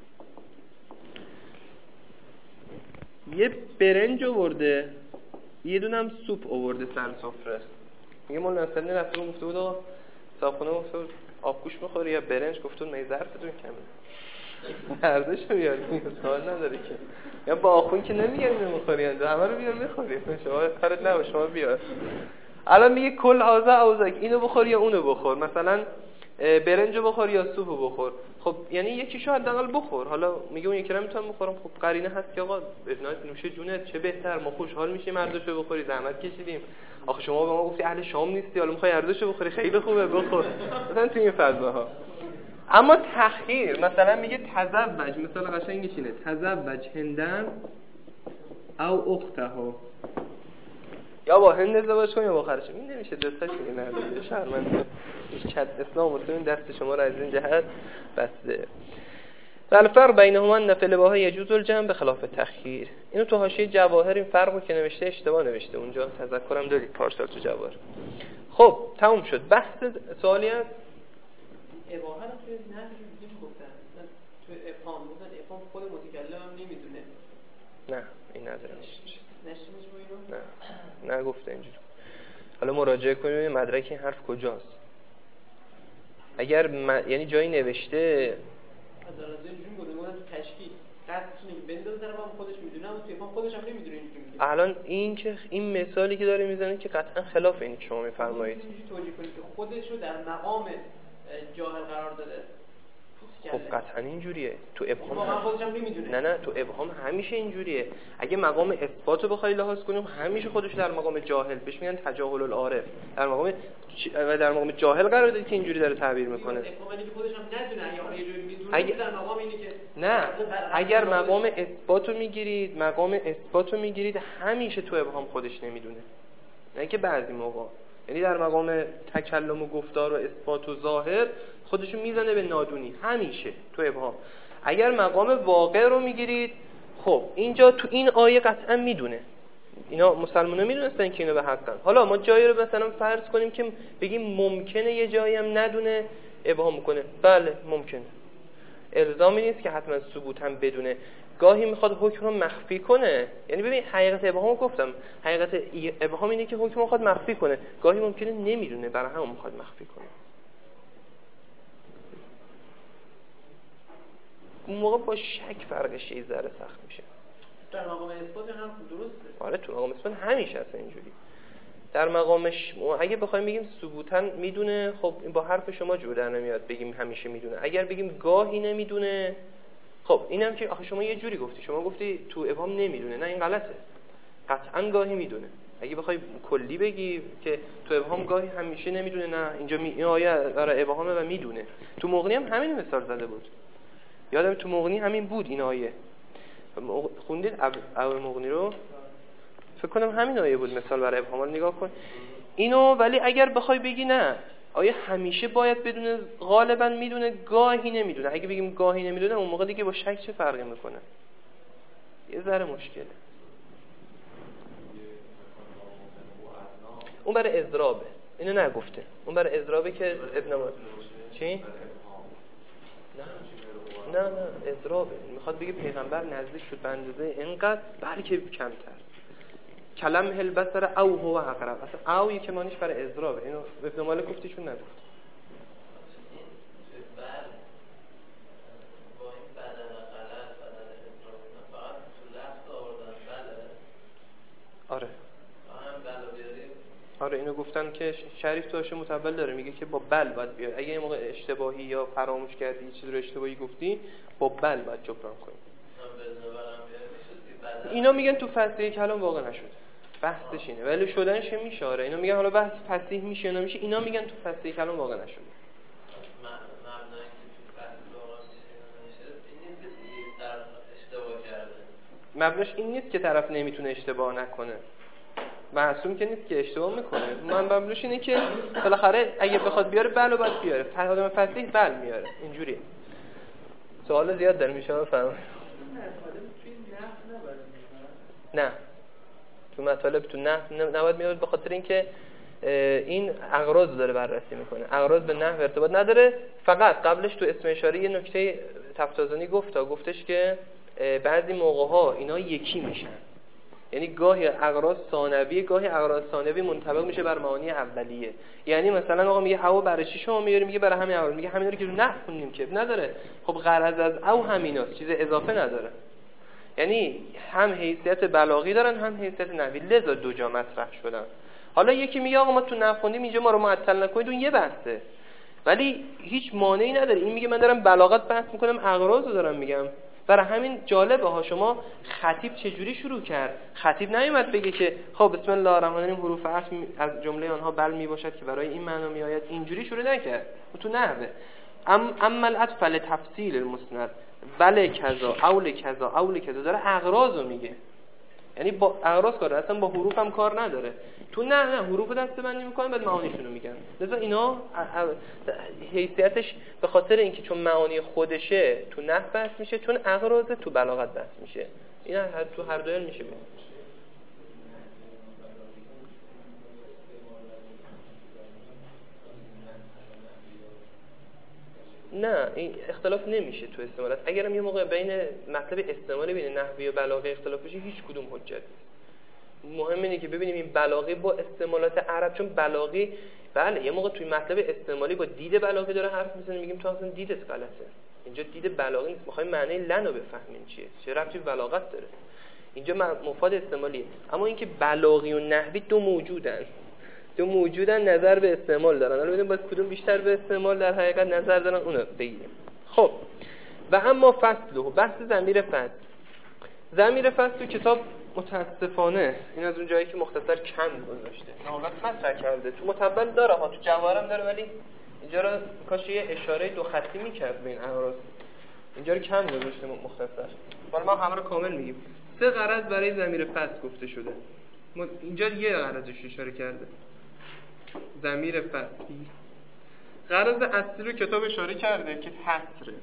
یه برنج آورده یه دونم سوپ آورده سر سفره. میگه مولا نصرالدین رفته بود گفته بود آقا صاحبخونه گفته بود آبگوشت میخوری یا برنج؟ گفته بود می ظرفتون کمه هرداشو بیار، سوال نداره که. یا با آخون که نمیگن اینو میخوری، همه رو بیار میخوری، شما کارت نباشه شما بیار. الان میگه کل هازا او زاک، اینو بخور یا اونو بخور، مثلا برنجو بخور یا سوپو بخور. خب یعنی یکیشو حداقل بخور. حالا میگه اون یکی رو میتونم بخورم، خب قرینه هست که آقا ابنات نوشه جونت چه بهتر، ما خوشحال میشیم هرداشو بخوری، زحمت کشیدیم. آخه شما به ما گفتی اهل شام نیستی حالا میخوای هرداشو بخوری، خیلی خوبه بخور. مثلا تو این فضاها. اما تخییر مثلا میگه تزوج، مثلا قشنگش اینه تزوج هندن او اختها، یا با هند ازدواج کن یا با خرش. این نمیشه دوستاش میگه نه شرمنده چت اسلام مسلم دست شما را از این جهت بسته. الفرق بینهما ان فی الاباحه یجوز الجمع بخلاف تخییر. اینو تو حاشیه جواهر این فرقو که نوشته اشتباه نوشته، اونجا تذکرم دارید پارسال تو جواهر. خب تموم شد. بحث سوالی هست؟ اباحه رو توی نحوی دیگه گفتن، تو افهام گفتن افهام خود متکلم هم نمیدونه. نه این نداره. نشیدیش اینو؟ نه نگفته اینجوری. حالا مراجعه کنیم مدرک این حرف کجاست. اگر م... یعنی جایی نوشته از درازه اینجوری گفته ما تو تشکیل قصدش اینه بندازه طرف هم خودش میدونه، اما تو افهام خودش هم نمیدونه اینجوری میگه. الان این که این مثالی که داره میزنه که قطعا خلاف این که شما میفرمایید. اینجوری توجیه کنید که خودش رو در مقام جاهل قرار داده. خب قطعا اینجوریه تو ابهام واقعا خودش هم نمیدونه. نه نه تو ابهام همیشه اینجوریه. اگه مقام اثبات رو بخوای لحاظ کنیم همیشه خودش در مقام جاهل، بهش میگن تجاهل العارف، در مقام و در مقام جاهل قرار داده که اینجوری داره تعبیر میکنه. ابهامی که خودش هم ندونه یا یه جوری میدونه اگه... در مقام اینه که نه اگر مقام اثبات رو میگیرید مقام اثبات رو میگیرید همیشه تو ابهام خودش نمیدونه، نه که بعضی موقع، یعنی در مقام تکلم و گفتار و اثبات و ظاهر خودشو میزنه به نادونی همیشه تو ابهام. اگر مقام واقع رو میگیرید خب اینجا تو این آیه قطعا میدونه، اینا مسلمان‌ها میدونستن که اینو به حقن. حالا ما جایی رو مثلا فرض کنیم که بگیم ممکنه یه جایی هم ندونه ابهام کنه، بله ممکنه، الزامی نیست که حتما ثبوت هم بدونه. گاهی میخواد حکم رو مخفی کنه، یعنی ببین حقیقت ابهام گفتم، حقیقت ابهام اینه که حکم رو میخواد مخفی کنه، گاهی ممکنه نمیدونه برای همون میخواد مخفی کنه. اون موقع با شک فرقش یه ذره سخت میشه. در مقام اثبات هم درسته. آره تو مقام اثبات همیشه هست اینجوری. در مقامش اگه بخوایم بگیم ثبوتاً میدونه، خب این با حرف شما جور در نمیاد بگیم همیشه میدونه. اگر بگیم گاهی نمیدونه، خب اینم که آخه شما یه جوری گفتی، شما گفتی تو ابهام نمیدونه، نه این غلطه، قطعاً گاهی میدونه. اگه بخوای کلی بگی که تو ابهام گاهی همیشه نمیدونه، نه اینجا می... این آیه برای ابهامه و میدونه. تو مغنی هم همین مثال زده بود، یادم تو مغنی همین بود این آیه. خوندید اول مغنی رو؟ فکر کنم همین آیه بود مثال برای ابهام. رو نگاه کن اینو. ولی اگر بخوای بگی نه آیه همیشه باید بدونه، غالبا میدونه، گاهی نمیدونه، اگه بگیم گاهی نمیدونه اون موقع دیگه با شک چه فرقی میکنه؟ یه ذره مشکله. اون برای اضرابه، اینو نگفته، اون برای اضرابه که ابن ما چی؟ نه نه نه اضرابه، میخواد بگه پیغمبر نزدیک شد به اندازه اینقدر بلکه کمتر. کلم هل بصر او هو اقرب، اصلا او که معنیش برای اضرابه، اینو ابن مالک گفتیشون نگفت. آره آره اینو گفتن که شریف توش متول داره، میگه که با بل باید بیاد. اگه یه موقع اشتباهی یا فراموش کردی یه چیزی رو اشتباهی گفتی با بل باید جبران کنی. اینا میگن تو فصیح کلام واقع نشده، بحثش اینه، ولی شدنش میشه. آره اینا میگن حالا بحث فصیح میشه یا نمیشه، اینا میگن تو فصیح کلام واقع نشده. مبنای که تو فصیح واقع میشه این نیست که طرف اشتباه کرده، مبناش این نیست که طرف نمیتونه اشتباه نکنه، معصوم که نیست که اشتباه میکنه. من بابلوش اینه که بالاخره اگه بخواد بیاره بل و باید بیاره. آدم فصیح بل میاره. اینجوریه. سوال زیاد داره میشه بفرمایید. نه. تو مطالب تو نحو نباید میاد به خاطر اینکه این اغراض داره بررسی میکنه. اغراض به نحو ارتباط نداره. فقط قبلش تو اسم اشاره یه نکته تفتازانی گفت تا گفتش که بعضی موقع ها اینا یکی میشن. یعنی گاهی اغراض ثانوی گاهی اغراض ثانوی منطبق میشه بر معانی اولیه. یعنی مثلا آقا میگه هوا برای چی شما میاری؟ میگه برای همین اغراض. میگه همینا رو که نحو خوندیم که نداره. خب غرض از او همیناست، چیز اضافه نداره. یعنی هم حیثیت بلاغی دارن هم حیثیت نحوی، لذا دو جا مطرح شدن. حالا یکی میگه آقا ما تو نحو خوندیم اینجا ما رو معطل نکنید، اون یه بحثه. ولی هیچ مانعی نداره. این میگه من دارم بلاغت بحث میکنم، اغراض رو دارم میگم. برای همین جالبه ها شما خطیب چجوری شروع کرد؟ خطیب نیومد بگه که خب بسم الله الرحمن الرحیم حروف عطف از جمله آنها بل میباشد که برای این معنا میآید. اینجوری شروع نکرد. تو نحوه ام اما العطف لتفصیل المسند بل کذا اول کذا اول کذا داره اغراض رو میگه. یعنی با اغراض کار اصلا با حروف هم کار نداره. تو نه نه حروف دسته‌بندی میکنن بعد معانیشون رو میگن. لذا اینا حیثیتش به خاطر اینکه چون معانی خودشه تو نحو بحث میشه، چون اغراض تو بلاغت بحث میشه. اینا تو هر دو علم میشه. نه این اختلاف نمیشه تو استعمالات. اگرم یه موقع بین مطلب استعمالی بین نحوی و بلاغه اختلاف بشه هیچ کدوم حجت نیست. مهم اینه که ببینیم این بلاغه با استعمالات عرب، چون بلاغه بله یه موقع توی مطلب استعمالی با دید بلاغه داره حرف میزنه، میگیم تو اصلا دیدت غلطه. اینجا دید بلاغه نیست، میخوایم معنی لن رو بفهمین چیه، چه ربطی به بلاغت داره. اینجا مفاد استعمالیه. اما اینکه بلاغی و نحوی دو موجودن، دو موجودن نظر به استعمال دارن. حالا ببینیم باز کدوم بیشتر به استعمال در حقیقت نظر دارن اونو بگیریم. خب و اما فصل و بحث ضمیر فصل. ضمیر فصل تو کتاب متاسفانه این از اون جایی که مختصر کم گذاشته، ناقص مطرح کرده. تو متبل داره ها، تو جواهرم داره، ولی اینجا رو کاش یه اشاره دو خطی میکرد به این اغراض. اینجا رو کم گذاشته مختصر. حالا ما همه رو کامل میگیم. سه غرض برای ضمیر فصل گفته شده. اینجا یه غرضش اشاره کرده. ضمیر فصلی غرض اصلی رو کتاب اشاره کرده که حصره.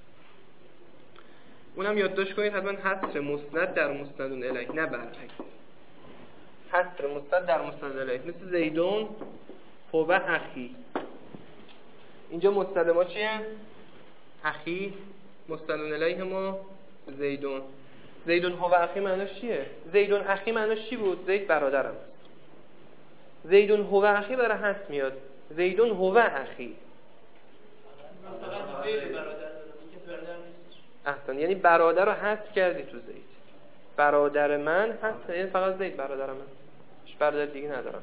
اونم یادداشت کنید حتما، حصر مسند در مسندون الیه، نه برعکس. حصر مسند در مسند الیه، مثل زیدون هو اخی. اینجا مسند ما چیه؟ اخی. مسندون الیه ما زیدون. زیدون هو اخی معناش چیه؟ زیدون اخی معناش چی بود؟ زید برادرم است. زیدون هو اخی برای حذف میاد. زیدون هو اخی. مثلا زید برادر میگه برادر نیست. احسن، یعنی برادر رو حذف کردی تو زید. برادر من هست، یعنی فقط زید برادرم من. هیچ برادر دیگه ندارم.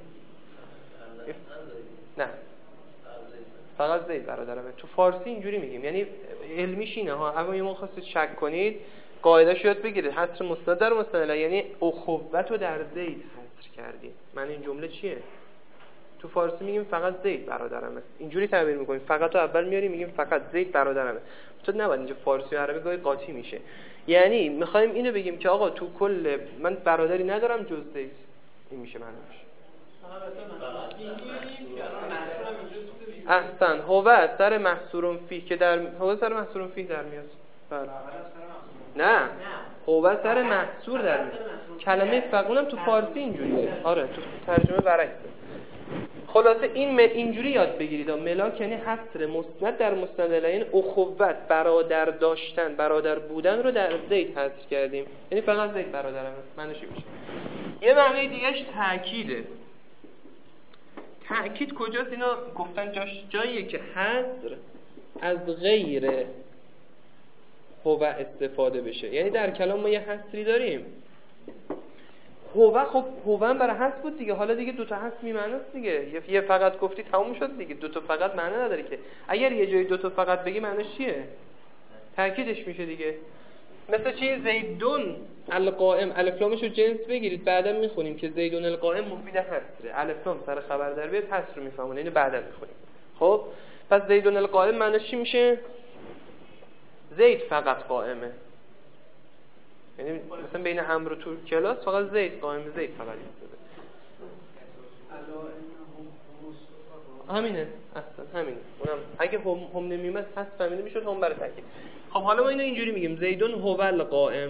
نه. فقط زید برادرمه. تو فارسی اینجوری میگیم، یعنی علمیش اینه ها. اگه یه موقع خواستید شک کنید قاعده‌اش یاد بگیرید. حصر مسند در مسند، یعنی اخوت رو در زید حصر کردیم. من این جمله چیه؟ تو فارسی میگیم فقط زید برادرمه. اینجوری تعبیر میکنیم، فقط رو اول میاریم میگیم فقط زید برادرمه. تو نباید اینجا فارسی و عربی گاهی قاطی میشه. یعنی میخوایم اینو بگیم که آقا تو کل من برادری ندارم جز زید. این میشه معنیش. احسن. هو سر محصور فیه که در هو سر محصور فیه در میاد. بله. نه هو سر محصور در میاد. کلمه فقونم تو فارسی اینجوریه. آره تو ترجمه برعکسه. خلاصه این اینجوری یاد بگیرید. ملاک یعنی حصر مسند در مسند الیه، اخوت برادر داشتن، برادر بودن رو در زید حذف کردیم. یعنی فقط زید برادرمه. معنیش میشه. یه معنی دیگه‌اش تأکیده. تأکید کجاست؟ اینا گفتن جاش جاییه که حصر از غیر هو استفاده بشه. یعنی در کلام ما یه حصری داریم. هو خب هو هم برای حذف بود دیگه. حالا دیگه دو تا حذف میمعناست دیگه. یه فقط گفتی تموم شد دیگه. دو تا فقط معنی نداره که. اگر یه جایی دو تا فقط بگی معنیش چیه؟ تأکیدش میشه دیگه. مثل چی؟ زیدون القائم. الف لامش رو جنس بگیرید، بعدا میخونیم که زیدون القائم مفید حصره. الف لام سر خبر در بیاد حصر رو میفهمونه. اینو بعدا میخونیم. خب پس زیدون القائم معنیش چی میشه؟ زید فقط قائمه. یعنی مثلا بین امر و تو کلاس فقط زید قائم، زید فقط ایستاده. همینه اصلا همینه. اونم اگه هم هم نمیومد پس فهمیده میشد هم برای تاکید. خب حالا ما اینو اینجوری میگیم زیدون هو القائم.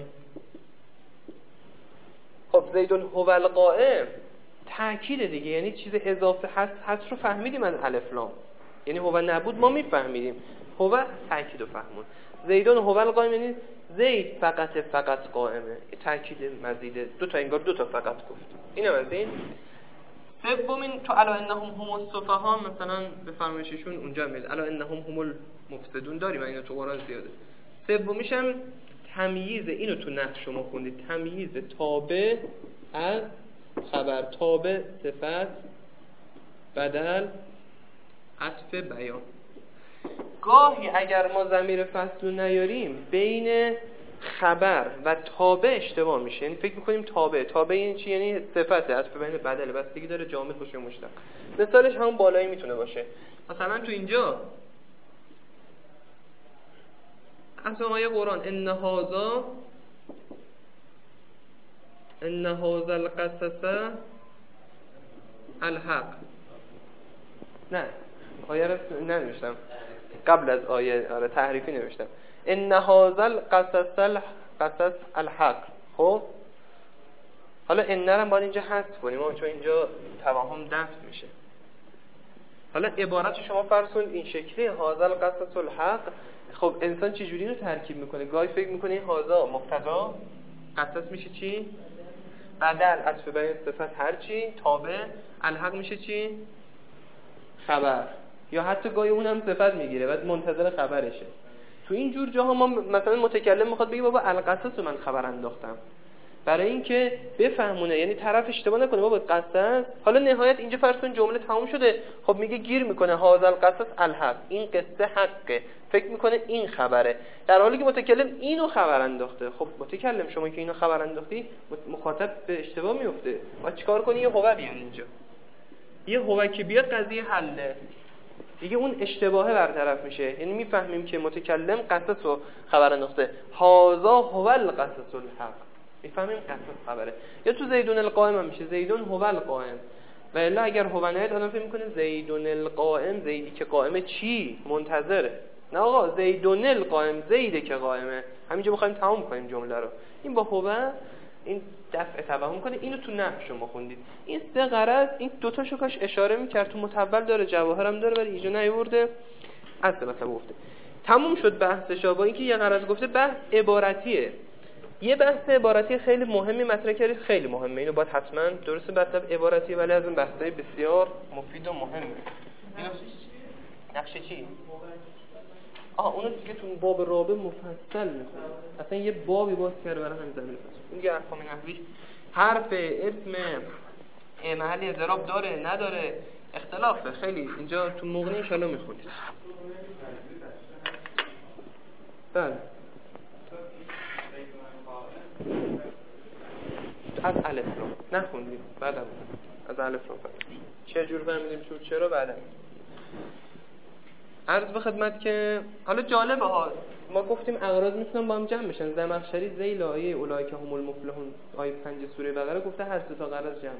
خب زیدون هو القائم تاکید دیگه، یعنی چیز اضافه هست هست رو فهمیدیم از الف لام، یعنی هو نبود ما میفهمیدیم، هو تاکید رو فهمون. زیدون هو القائم یعنی زید فقط فقط قائمه، تاکید مزید، دو تا انگار دو تا فقط گفت. اینم از این. سومین تو الا انهم هم السفها مثلا به فرمایششون اونجا میاد الا انهم هم المفسدون داریم، اینو تو قرآن زیاده. سومیش هم تمییز، اینو تو نحو شما خوندید، تمییز تابع از خبر، تابع صفت بدل عطف بیان. گاهی اگر ما ضمیر فصل رو نیاریم بین خبر و تابع اشتباه میشه، یعنی فکر میکنیم تابع تابع این چی، یعنی صفت عطف بین بدل، بستگی داره جامد باشه مشتق. مثالش همون بالایی میتونه باشه، مثلا تو اینجا اصلا آیه قرآن ان هذا ان هذا القصص الحق، نه آیه رو ننوشتم قبل از آیه، آره تحریفی نوشتم ان هذا القصص القصص الحق. خب حالا ان رو باید اینجا حذف کنیم چون اینجا توهم دفع میشه. حالا عبارت شما فرض کنید این شکلی هذا القصص الحق. خب انسان چه جوری رو ترکیب میکنه؟ گاهی فکر میکنه این هذا مبتدا، قصص میشه چی؟ بدل عطف بیان صفت هر چی، تابع الحق میشه چی؟ خبر. یا حتی گاهی اونم صفت میگیره بعد منتظر خبرشه. تو این جور جاها ما مثلا متکلم میخواد بگه بابا القصص رو من خبر انداختم، برای اینکه بفهمونه، یعنی طرف اشتباه نکنه بابا قصص. حالا نهایت اینجا فرض کن جمله تموم شده، خب میگه گیر میکنه هذا القصص الحق، این قصه حقه، فکر میکنه این خبره، در حالی که متکلم اینو خبر انداخته. خب متکلم شما که اینو خبر انداختی مخاطب به اشتباه میفته، باید چیکار کنی؟ یه هو بیاد اینجا، یه هو که بیاد قضیه حله دیگه، اون اشتباهه برطرف میشه، یعنی میفهمیم که متکلم قصص رو خبر انداخته، هذا هو القصص الحق، میفهمیم قصص خبره. یا تو زیدون القائم هم میشه زیدون هو القائم، و الا اگر هو نیاد آدم فکر میکنه زیدون القائم، زیدی که قائمه چی؟ منتظره. نه آقا زیدون القائم، زیده که قائمه، همینجا میخوایم تمام کنیم جمله رو. این با هو این دفع توهم کنه. اینو تو نحو شما خوندید. این سه غرض، این دو تاشو کاش اشاره میکرد، تو متول داره، جواهرم داره، ولی اینجا نیورده، اصلا مثلا گفته. تموم شد بحثش. با اینکه یه غرض گفته، بحث عبارتیه. یه بحث عبارتی خیلی مهمی مطرح کردید، خیلی مهمه، اینو باید حتما درست بحث عبارتیه، ولی از اون بحثای بسیار مفید و مهمه. اینو نقشه چی؟ آها اونو دیگه تو باب رابع مفصل میخونه، اصلا یه بابی باز کرده برای همین زمینه. این دیگه احکام نحوی، حرف اسم محلی اضراب داره نداره اختلافه خیلی، اینجا تو مغنی ان شاء الله میخونید. بله از الف لام نخوندیم، بعدم از الف لام فهمیدیم چه جور فهمیدیم چون چرا. بعدم عرض به خدمت که حالا جالبه ها، ما گفتیم اغراض میتونن با هم جمع بشن. زمخشری ذیل آیه اولئک هم المفلحون آیه پنج سوره بقره گفته هر سه تا غرض جمع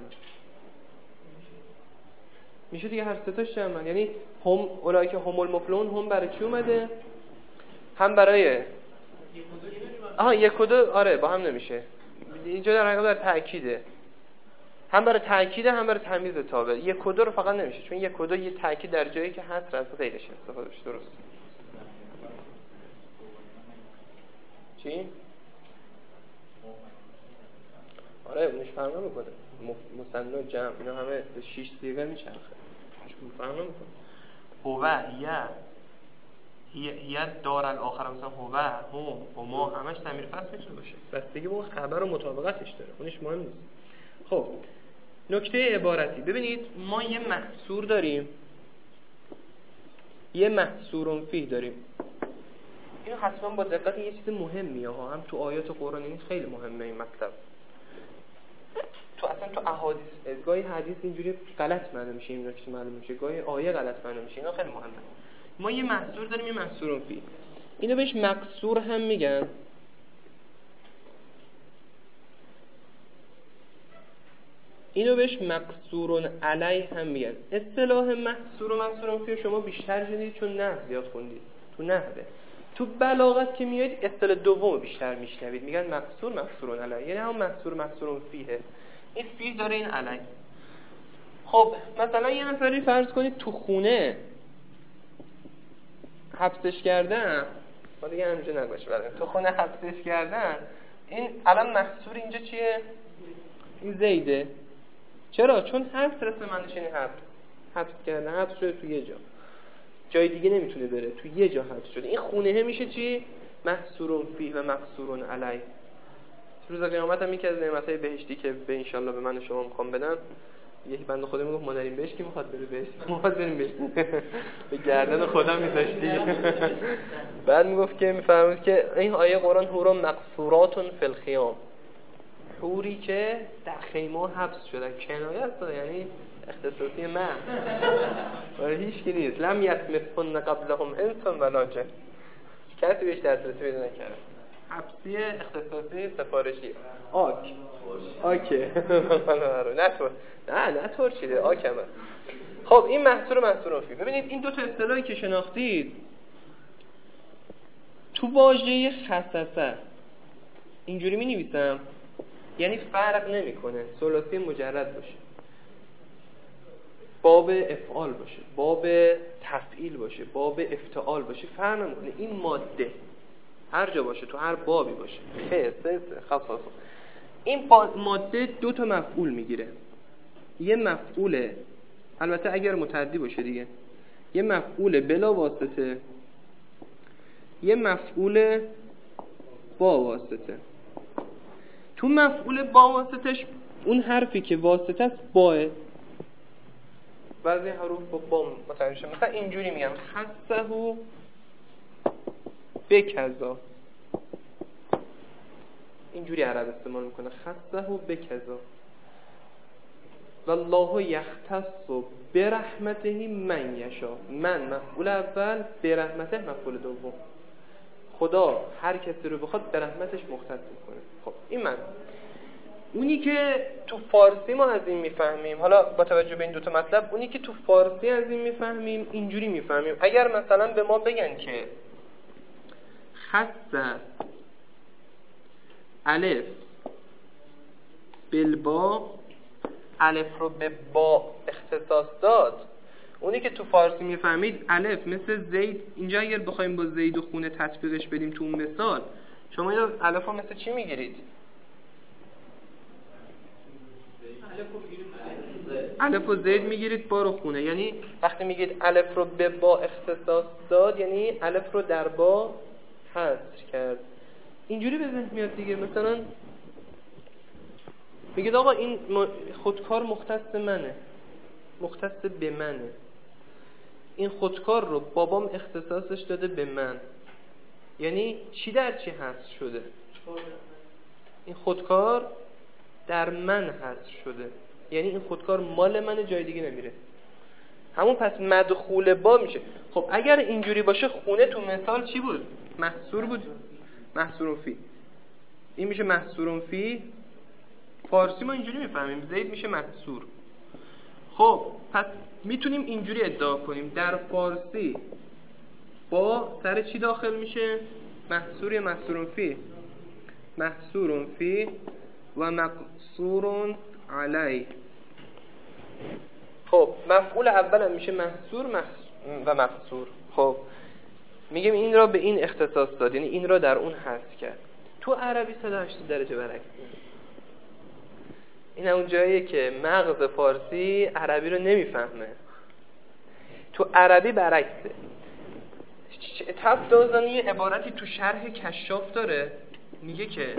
میشه دیگه، هر سه تاش جمع. یعنی هم اولئک هم المفلحون هم برای چی اومده؟ هم برای آها یک و دو، آره با هم نمیشه اینجا، در حقیقت در تأکیده، هم برای تأکیده هم برای تمییز تابع. یک و دو رو فقط نمیشه، چون یک و دو یه تأکید در جایی که هست از غیرش استفاده بشه. درست چی؟ آره اونش فرق نمیکنه، مثنا جمع اینا همه شش صیغه میچرخه، چون فرق نمیکنه. هو یا یا دار الاخر مثلا هو هم و ما همش ضمیر فصل میتونه باشه، بستگی به خبر و مطابقتش داره، اونش مهم نیست. خب نکته عبارتی، ببینید ما یه محصور داریم، یه محصور فیه داریم. اینو حتما با دقت، یه چیز مهمیه ها، هم تو آیات قرآن این خیلی مهمه این مطلب. تو اصلا تو احادیث گاهی حدیث اینجوری غلط معلوم میشه، این نکته معلوم میشه، گاهی آیه غلط معلوم میشه، اینا خیلی مهمه. ما یه محصور داریم، یه محصور فیه، اینو بهش مکسور هم میگن. اینو بهش مقصورون علی هم میگن. اصطلاح محصور و مقصورون فی شما بیشتر شنیدید چون نحو زیاد خوندید. تو نحوه. تو بلاغت که میاد اصطلاح دوم بیشتر میشنوید، میگن مقصور مقصورون علی، یعنی هم محصور مقصورون فیه. این فی داره این علی. خب مثلا یه نفری فرض کنید تو خونه حبسش کردن، ما دیگه همینجا نگاش بردن، تو خونه حبسش کردن، این الان محصور اینجا چیه؟ این زیده. چرا؟ چون حبس رسم منش این حبس حبس کردن، حبس شده تو یه جا، جای دیگه نمیتونه بره، تو یه جا حبس شده. این خونه میشه چی؟ محصورون فی و مقصورون علی. روز قیامت هم یکی از نعمتهای بهشتی که به انشالله به من و شما میخوام بدن، یکی بنده خدا میگفت ما داریم بهش، کی میخواد بره بهش؟ میخواد بریم بهش. به گردن خدا میذاشتی. بعد میگفت که میفرمود که این آیه قرآن حور مقصوراتون فی الخیام، حوری که در خیمه حبس شدن، کنایه است، یعنی اختصاصی من ولی هیچ کی نیست. لم یطمثهن قبلهم انس ولا جن، کسی بهش دسترسی پیدا نکرده. حبسی اختصاصی سفارشی آک آکه نه تو نه نه ترشیده آکمه. خب این محصور محصور فی. ببینید این دو تا اصطلاحی که شناختید تو واژه خصصه اینجوری می نویسم، یعنی فرق نمیکنه ثلاثی مجرد باشه، باب افعال باشه، باب تفعیل باشه، باب افتعال باشه، فرق نمیکنه. این ماده هر جا باشه، تو هر بابی باشه، خصص خصاص، این ماده دو تا مفعول میگیره. یه مفعول، البته اگر متعدی باشه دیگه، یه مفعول بلا واسطه، یه مفعول با واسطه. تو مفعول با واسطش اون حرفی که واسطه است باه، بعضی حروف با با مثلا میشه، مثلا اینجوری میگم خصه بکذا، اینجوری عرب استعمال میکنه خصه بکذا. والله یختص برحمته من یشا، من مفعول اول، برحمته مفعول دوم. خدا هر کسی رو بخواد به رحمتش مختص میکنه. خب این من اونی که تو فارسی ما از این میفهمیم، حالا با توجه به این دوتا مطلب، اونی که تو فارسی از این میفهمیم اینجوری میفهمیم. اگر مثلا به ما بگن که خص الف بالبا، الف رو به با اختصاص داد، اونی که تو فارسی میفهمید الف مثل زید، اینجا اگر بخوایم با زید و خونه تطبیقش بدیم تو اون مثال، شما این الف رو مثل چی میگیرید؟ الف و زید میگیرید، با رو خونه. یعنی وقتی میگید الف رو به با اختصاص داد، یعنی الف رو در با حذف کرد. اینجوری به ذهن میاد دیگه. مثلا میگید آقا این خودکار مختص منه، مختص به منه، این خودکار رو بابام اختصاصش داده به من، یعنی چی در چی حذف شده؟ این خودکار در من حذف شده، یعنی این خودکار مال منه، جای دیگه نمیره. همون پس مدخول با میشه. خب اگر اینجوری باشه خونه تو مثال چی بود؟ محصور بود، محصور فی. این میشه محصور فی. فارسی ما اینجوری میفهمیم، زید میشه محصور. خب پس میتونیم اینجوری ادعا کنیم در فارسی با سر چی داخل میشه؟ محصور یا محصور فی؟ محصور فی و مقصور علی. خب مفعول اول هم میشه محصور و مقصور. خب میگیم این را به این اختصاص داد، یعنی این را در اون حذف کرد. تو عربی صد و هشتاد درجه برعکس. این اون جاییه که مغز فارسی عربی رو نمیفهمه. تو عربی برعکسه. تفدازانی یه عبارتی تو شرح کشاف داره، میگه که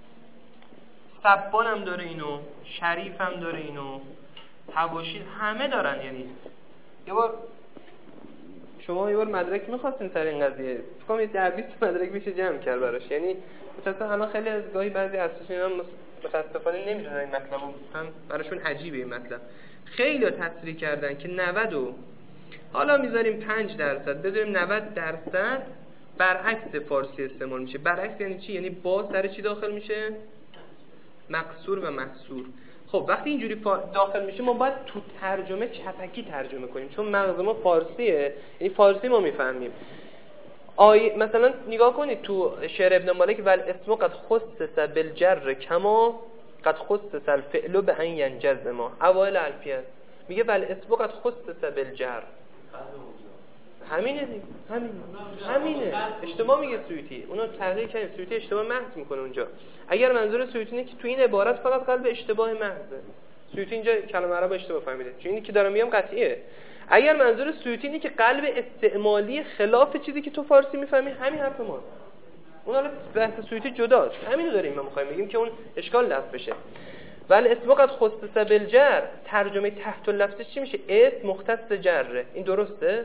سبان هم داره اینو، شریف هم داره اینو، حواشی همه دارن. یعنی یه بار شما یه بار مدرک میخواستین سر این قضیه، فکر کنم یه ده بیست مدرک میشه جمع کرد براش. یعنی مثلا الان خیلی از گاهی بعضی اساتید متاسفانه نمیدونن این مطلب رو، براشون عجیبه این مطلب. خیلی تصریح کردن که نود و حالا میذاریم پنج درصد، بذاریم نود درصد برعکس فارسی استعمال میشه. برعکس یعنی چی؟ یعنی با سر چی داخل میشه؟ مقصور و محصور. خب وقتی اینجوری داخل میشه ما باید تو ترجمه چپکی ترجمه کنیم، چون مغز ما فارسیه، یعنی فارسی ما میفهمیم. آیه مثلا نگاه کنید تو شعر ابن مالک ول اسم قد خصص بالجر کما قد خصص الفعل بان ينجز ما، اوایل الفیه میگه ول اسم قد خصص بالجر. همینه دیگه، همینه همینه اشتباه میگه سیوطی، اونو تحقیق کردیم، سیوطی اشتباه محض میکنه اونجا. اگر منظور سیوطی اینه که تو این عبارت فقط قلب اشتباه محضه، سیوطی اینجا کلمه عرب اشتباه فهمیده، چون اینی که دارم میگم قطعیه. اگر منظور سیوطی اینه که قلب استعمالی خلاف چیزی که تو فارسی میفهمی، همین حرف ما. اون حالا بحث سیوطی جداست، همینو داریم ما میخوایم بگیم که اون اشکال لفظ بشه. ولی اسم قد خصص بالجر، ترجمه تحت اللفظ چی میشه؟ اسم مختص جره. این درسته؟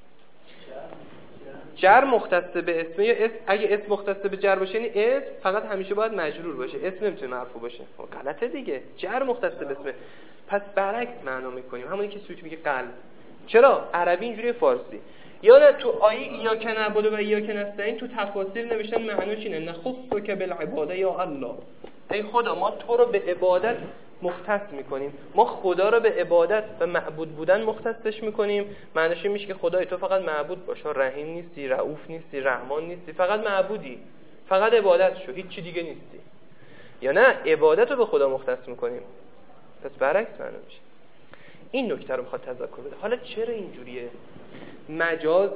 جر مختص به اسم، یا اسم اگه اسم مختص به جر باشه یعنی اسم فقط همیشه باید مجرور باشه، اسم نمیتونه مرفوع باشه. غلطه دیگه، جر مختص به اسم. پس برعکس معنا میکنیم، همونی که سویت میگه قلب. چرا عربی اینجوری فارسی؟ یا تو آیه ایاک نعبد و ایاک نستعین تو تفاسیر نوشتن معناش اینه نخصک بالعباده یا الله، ای خدا ما تو رو به عبادت مختص میکنیم، ما خدا رو به عبادت و معبود بودن مختصش میکنیم. معنیش میشه که خدای تو فقط معبود باش، رحیم نیستی، رؤوف نیستی، رحمان نیستی، فقط معبودی، فقط عبادت شو، هیچ چی دیگه نیستی. یا نه عبادت رو به خدا مختص میکنیم، پس برعکس معنا میشه. این نکته رو میخواد تذکر بده. حالا چرا اینجوریه؟ مجاز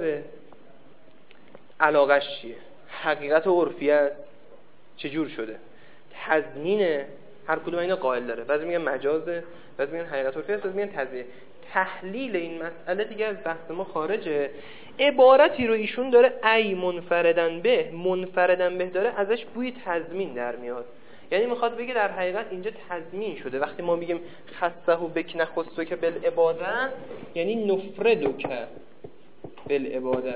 علاقش چیه؟ حقیقت عرفیه چجور شده؟ تضمین هر کدوم اینا قائل داره. بعضی میگن مجازه، بعضی میگن حقیقت عرفی است، بعضی میگن تضمین. تحلیل این مسئله دیگه از بحث ما خارجه. عبارتی رو ایشون داره ای منفردن به، منفردن به داره، ازش بوی تضمین در میاد. یعنی میخواد بگه در حقیقت اینجا تضمین شده. وقتی ما میگیم خصه بک نخصو که بالعباده، یعنی نفردو که بالعباده،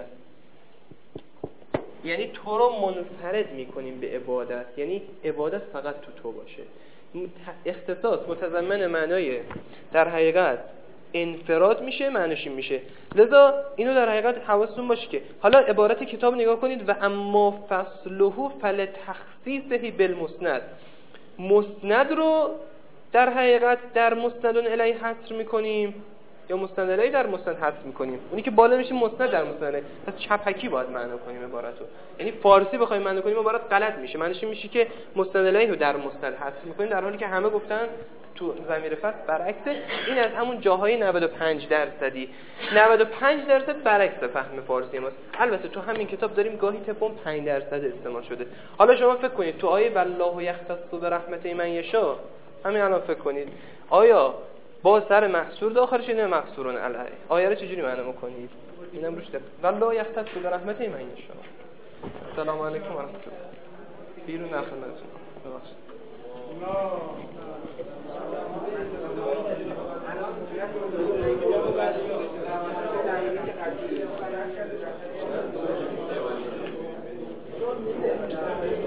یعنی تو رو منفرد میکنیم به عبادت، یعنی عبادت فقط تو تو باشه. اختصاص متضمن معنای در حقیقت انفراد میشه، معنیش میشه. لذا اینو در حقیقت حواستون باشه که حالا عبارت کتاب نگاه کنید و اما فصله فلتخصیصه بالمسند، مسند رو در حقیقت در مسندون الی حصر میکنیم یا مسند الی در مسند حذف میکنیم. اونی که بالا میشه مسند در مسند الی. پس چپکی باید معنا کنیم عبارتو، یعنی فارسی بخوایم معنا کنیم عبارت غلط میشه. معنیش میشه که مسند الی رو در مسند حذف میکنیم، در حالی که همه گفتن تو ضمیر فصل برعکسه. این از همون جاهای نود و پنج درصدی، نود و پنج درصد برعکس فهم فارسی ماست. البته تو همین کتاب داریم گاهی تپون پنج درصد استعمال شده. حالا شما فکر کنید تو آیه والله یختص برحمت من یشاء، همین الان فکر کنید آیا با سر محصور داخلش نه محصورون علیه، آیه رو چجوری معنا می‌کنید؟ اینم روش دقت. والله یختص برحمت من یشاء. سلام علیکم و رحمت الله. بیرون نخوندتون. ببخشید. الله